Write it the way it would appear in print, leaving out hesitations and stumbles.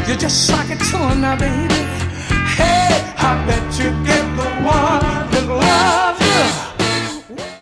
You just shock it to her now, baby. Hey, I bet you get the one that love.